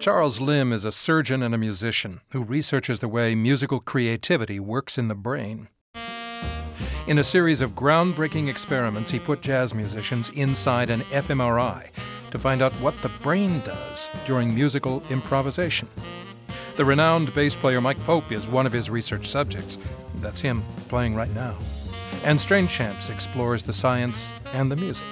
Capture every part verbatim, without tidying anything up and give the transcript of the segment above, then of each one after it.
Charles Limb is a surgeon and a musician who researches the way musical creativity works in the brain. In a series of groundbreaking experiments, he put jazz musicians inside an fMRI to find out what the brain does during musical improvisation. The renowned bass player Mike Pope is one of his research subjects. That's him playing right now. And Strange Champs explores the science and the music.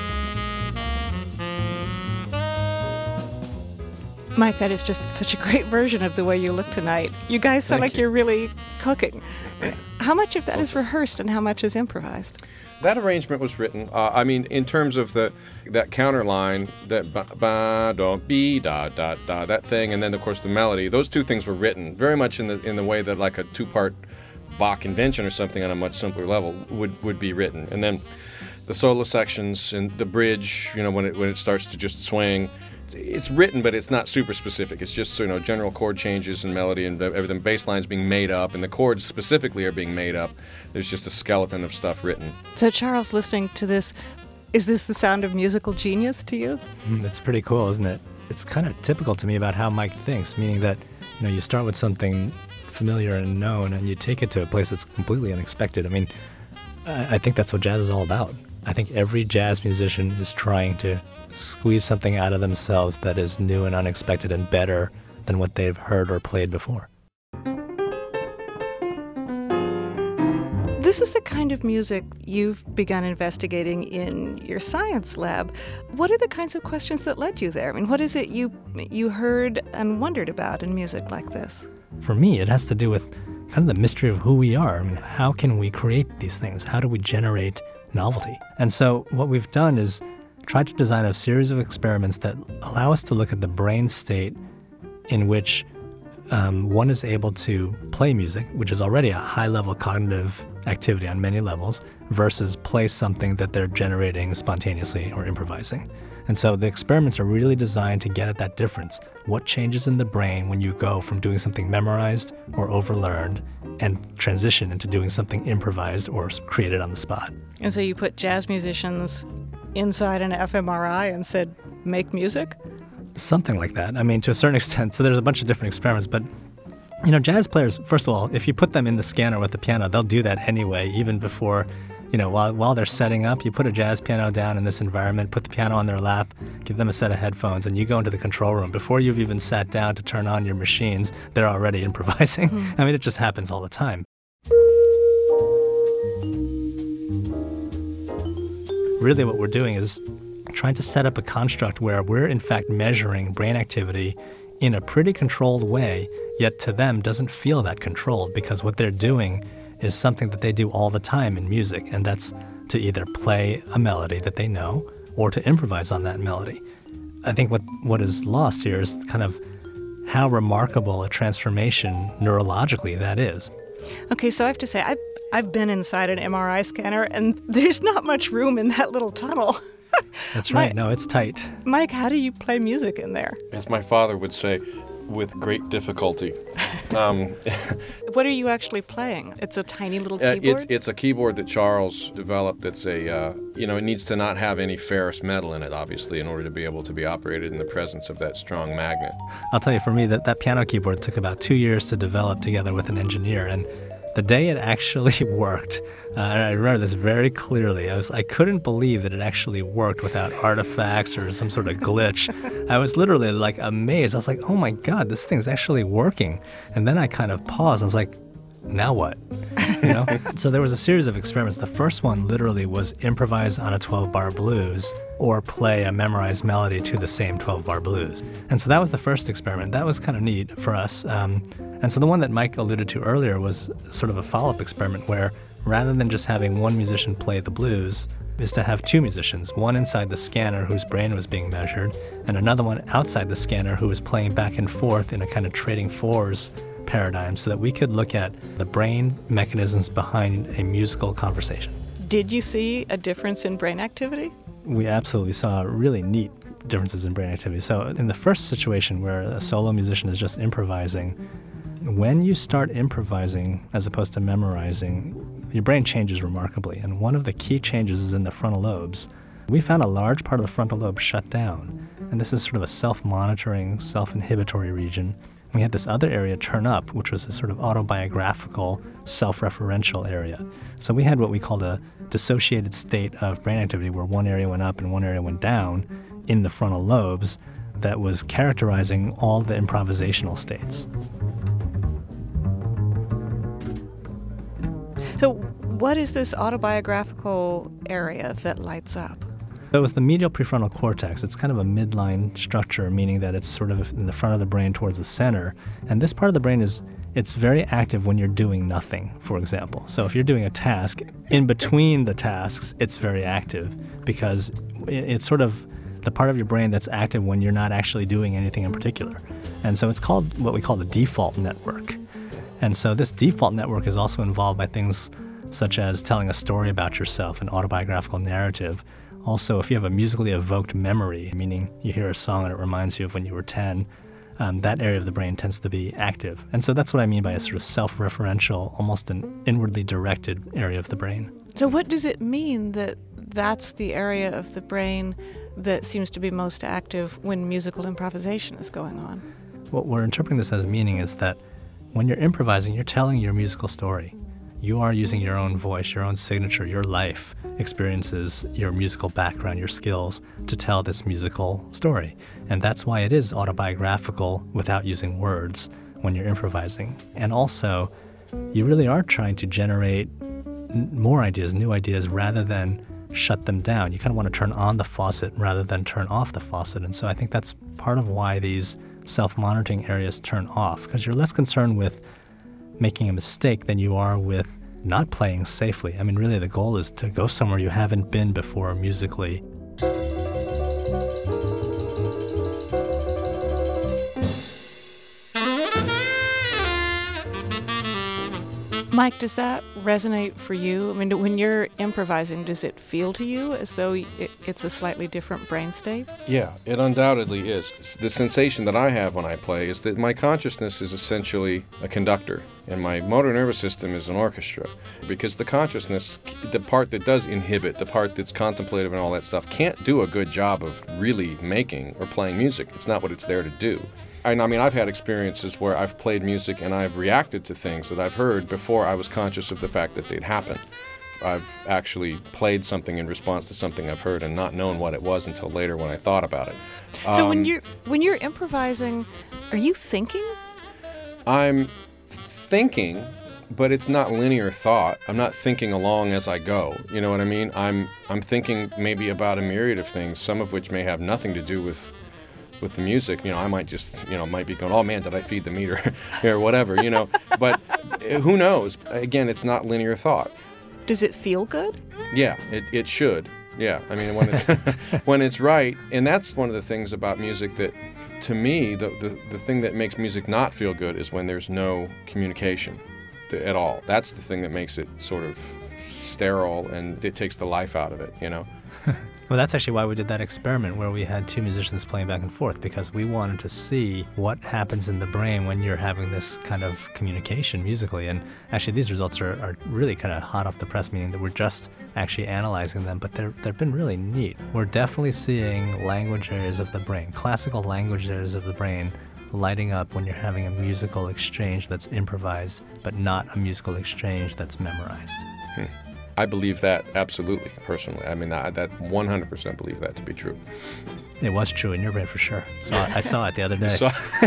Mike, that is just such a great version of the way you look tonight. You guys sound Thank like you. you're really cooking. How much of that is rehearsed and how much is improvised? That arrangement was written. Uh, I mean, in terms of the that counter line, that ba ba da be da da da, that thing, and then of course the melody. Those two things were written very much in the in the way that like a two-part Bach invention or something on a much simpler level would would be written. And then the solo sections and the bridge, you know, when it when it starts to just swing. It's written, but it's not super specific. It's just, you know, general chord changes and melody and everything. Bass line's being made up, and the chords specifically are being made up. There's just a skeleton of stuff written. So, Charles, listening to this, is this the sound of musical genius to you? It's pretty cool, isn't it? It's kind of typical to me about how Mike thinks, meaning that, you know, you start with something familiar and known, and you take it to a place that's completely unexpected. I mean, I I think that's what jazz is all about. I think every jazz musician is trying to squeeze something out of themselves that is new and unexpected and better than what they've heard or played before. This is the kind of music you've begun investigating in your science lab. What are the kinds of questions that led you there? I mean, what is it you you heard and wondered about in music like this? For me, it has to do with kind of the mystery of who we are. I mean, how can we create these things? How do we generate novelty? And so what we've done is tried to design a series of experiments that allow us to look at the brain state in which um, one is able to play music, which is already a high-level cognitive activity on many levels, versus play something that they're generating spontaneously or improvising. And so the experiments are really designed to get at that difference. What changes in the brain when you go from doing something memorized or overlearned and transition into doing something improvised or created on the spot? And so you put jazz musicians inside an fMRI and said, make music? Something like that. I mean, to a certain extent. So there's a bunch of different experiments, but, you know, jazz players, first of all, if you put them in the scanner with the piano, they'll do that anyway, even before, you know, while while they're setting up. You put a jazz piano down in this environment, put the piano on their lap, give them a set of headphones, and you go into the control room. Before you've even sat down to turn on your machines, they're already improvising. Mm. I mean, it just happens all the time. Really what we're doing is trying to set up a construct where we're in fact measuring brain activity in a pretty controlled way, yet to them doesn't feel that controlled, because what they're doing is something that they do all the time in music, and that's to either play a melody that they know or to improvise on that melody. I think what, what is lost here is kind of how remarkable a transformation neurologically that is. Okay, so I have to say, I've, I've been inside an M R I scanner, and there's not much room in that little tunnel. That's right. Mike, no, it's tight. Mike, how do you play music in there? As my father would say, with great difficulty. Um, what are you actually playing? It's a tiny little uh, keyboard? It's, it's a keyboard that Charles developed that's a, uh, you know, it needs to not have any ferrous metal in it, obviously, in order to be able to be operated in the presence of that strong magnet. I'll tell you, for me, that, that piano keyboard took about two years to develop together with an engineer, and the day it actually worked, uh, and I remember this very clearly, I was I couldn't believe that it actually worked without artifacts or some sort of glitch. I was literally like amazed. I was like, oh my God, this thing's actually working. And then I kind of paused. I was like, now what? You know? So there was a series of experiments. The first one literally was improvise on a twelve-bar blues or play a memorized melody to the same twelve-bar blues. And so that was the first experiment. That was kind of neat for us. Um, and so the one that Mike alluded to earlier was sort of a follow-up experiment where rather than just having one musician play the blues, is to have two musicians, one inside the scanner whose brain was being measured, and another one outside the scanner who was playing back and forth in a kind of trading fours paradigm, so that we could look at the brain mechanisms behind a musical conversation. Did you see a difference in brain activity? We absolutely saw really neat differences in brain activity. So in the first situation where a solo musician is just improvising, when you start improvising as opposed to memorizing, your brain changes remarkably. And one of the key changes is in the frontal lobes. We found a large part of the frontal lobe shut down. and this is sort of a self-monitoring, self-inhibitory region. We had this other area turn up, which was a sort of autobiographical, self-referential area. So we had what we called a dissociated state of brain activity, where one area went up and one area went down in the frontal lobes that was characterizing all the improvisational states. So what is this autobiographical area that lights up? So it was the medial prefrontal cortex. It's kind of a midline structure, meaning that it's sort of in the front of the brain towards the center. And this part of the brain is, it's very active when you're doing nothing, for example. So if you're doing a task, in between the tasks, it's very active because it's sort of the part of your brain that's active when you're not actually doing anything in particular. And so it's called what we call the default network. And so this default network is also involved by things such as telling a story about yourself, an autobiographical narrative. Also, if you have a musically evoked memory, meaning you hear a song and it reminds you of when you were ten, um, that area of the brain tends to be active. And so that's what I mean by a sort of self-referential, almost an inwardly directed area of the brain. So what does it mean that that's the area of the brain that seems to be most active when musical improvisation is going on? What we're interpreting this as meaning is that when you're improvising, you're telling your musical story. You are using your own voice, your own signature, your life experiences, your musical background, your skills to tell this musical story. And that's why it is autobiographical without using words when you're improvising. And also, you really are trying to generate n- more ideas, new ideas, rather than shut them down. You kind of want to turn on the faucet rather than turn off the faucet. And so I think that's part of why these self-monitoring areas turn off, because you're less concerned with making a mistake than you are with not playing safely. I mean, really, the goal is to go somewhere you haven't been before musically. Mike, does that resonate for you? I mean, when you're improvising, does it feel to you as though it, it's a slightly different brain state? Yeah, it undoubtedly is. The sensation that I have when I play is that my consciousness is essentially a conductor, and my motor nervous system is an orchestra. Because the consciousness, the part that does inhibit, the part that's contemplative and all that stuff, can't do a good job of really making or playing music. It's not what it's there to do. And I mean, I've had experiences where I've played music and I've reacted to things that I've heard before I was conscious of the fact that they'd happened. I've actually played something in response to something I've heard and not known what it was until later when I thought about it. So Um, when you're when you're improvising, are you thinking? I'm thinking, but it's not linear thought. I'm not thinking along as I go. You know what I mean? I'm I'm thinking maybe about a myriad of things, some of which may have nothing to do with with the music. You know, I might just, you know, might be going, oh man, did I feed the meter or whatever, you know. But who knows? Again, it's not linear thought. Does it feel good? Yeah, it, it should. Yeah, I mean, when it's when it's right, and that's one of the things about music that, to me, the, the, the thing that makes music not feel good is when there's no communication at all. That's the thing that makes it sort of sterile, and it takes the life out of it, you know. Well, that's actually why we did that experiment where we had two musicians playing back and forth, because we wanted to see what happens in the brain when you're having this kind of communication musically. And actually, these results are, are really kind of hot off the press, meaning that we're just actually analyzing them, but they're, they've been really neat. We're definitely seeing language areas of the brain, classical language areas of the brain, lighting up when you're having a musical exchange that's improvised, but not a musical exchange that's memorized. Hmm. I believe that absolutely, personally. I mean, I that one hundred percent believe that to be true. It was true in your brain for sure. So I saw it the other day. So,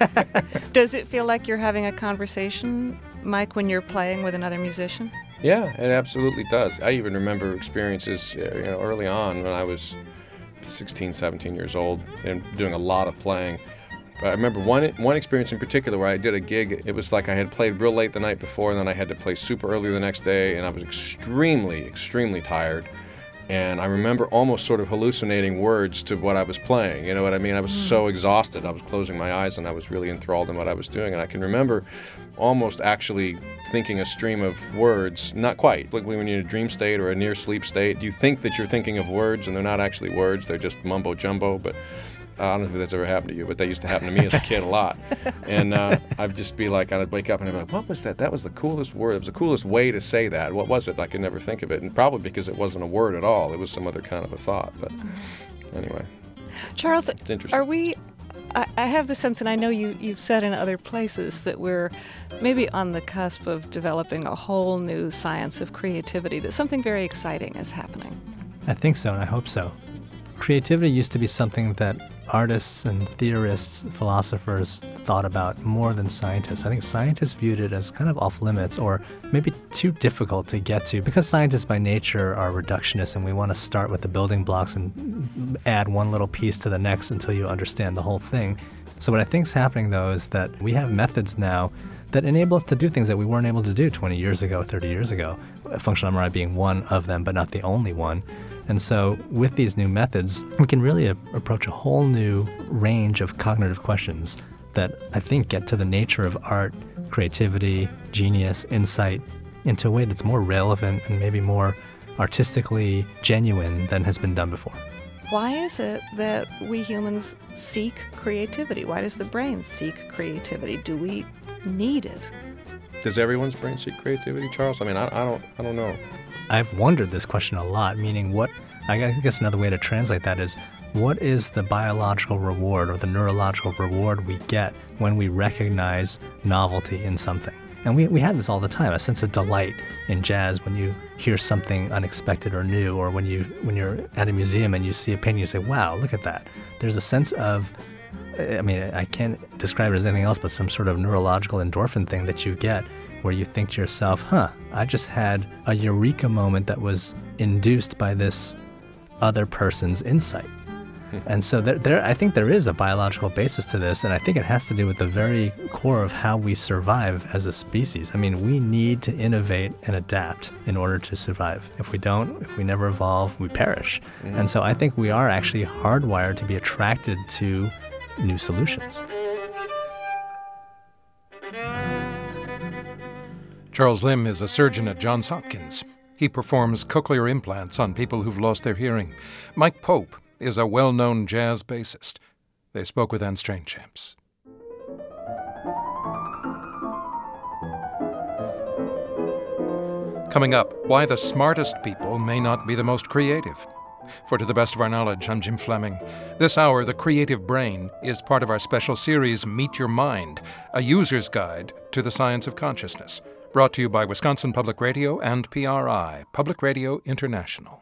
Does it feel like you're having a conversation, Mike, when you're playing with another musician? yeah, it absolutely does. I even remember experiences, uh, you know, early on when I was sixteen, seventeen years old and doing a lot of playing. I remember one one experience in particular where I did a gig. It was like I had played real late the night before, and then I had to play super early the next day, and I was extremely, extremely tired. And I remember almost sort of hallucinating words to what I was playing. You know what I mean? I was so exhausted. I was closing my eyes, and I was really enthralled in what I was doing. And I can remember almost actually thinking a stream of words, not quite, like when you're in a dream state or a near sleep state, you think that you're thinking of words, and they're not actually words. They're just mumbo jumbo, but I don't know if that's ever happened to you, but that used to happen to me as a kid a lot. And uh, I'd just be like, I'd wake up and I'd be like, what was that? That was the coolest word. It was the coolest way to say that. What was it? I could never think of it. And probably because it wasn't a word at all. It was some other kind of a thought. But anyway. Charles, It's interesting. are we, I, I have the sense, and I know you, you've said in other places, that we're maybe on the cusp of developing a whole new science of creativity, that something very exciting is happening. I think so, and I hope so. Creativity used to be something that artists and theorists, philosophers thought about more than scientists. I think scientists viewed it as kind of off limits or maybe too difficult to get to because scientists by nature are reductionists and we want to start with the building blocks and add one little piece to the next until you understand the whole thing. So what I think is happening though is that we have methods now that enable us to do things that we weren't able to do twenty years ago, thirty years ago. Functional M R I being one of them, but not the only one. And so with these new methods, we can really a- approach a whole new range of cognitive questions that I think get to the nature of art, creativity, genius, insight into a way that's more relevant and maybe more artistically genuine than has been done before. Why is it that we humans seek creativity? Why does the brain seek creativity? Do we need it? Does everyone's brain seek creativity, Charles? I mean, I, I don't, I don't know. I've wondered this question a lot, meaning what, I guess another way to translate that is, what is the biological reward or the neurological reward we get when we recognize novelty in something? And we, we have this all the time, a sense of delight in jazz when you hear something unexpected or new, or when, you, when you're at a museum and you see a painting, you say, wow, look at that. There's a sense of, I mean, I can't describe it as anything else but some sort of neurological endorphin thing that you get where you think to yourself, huh, I just had a eureka moment that was induced by this other person's insight. And so there, there, I think there is a biological basis to this, and I think it has to do with the very core of how we survive as a species. I mean, we need to innovate and adapt in order to survive. If we don't, if we never evolve, we perish. Mm-hmm. And so I think we are actually hardwired to be attracted to new solutions. Charles Limb is a surgeon at Johns Hopkins. He performs cochlear implants on people who've lost their hearing. Mike Pope is a well-known jazz bassist. They spoke with Anne Strainchamps. Coming up, why the smartest people may not be the most creative. For To the Best of Our Knowledge, I'm Jim Fleming. This hour, The Creative Brain is part of our special series, Meet Your Mind, a user's guide to the science of consciousness. Brought to you by Wisconsin Public Radio and P R I, Public Radio International.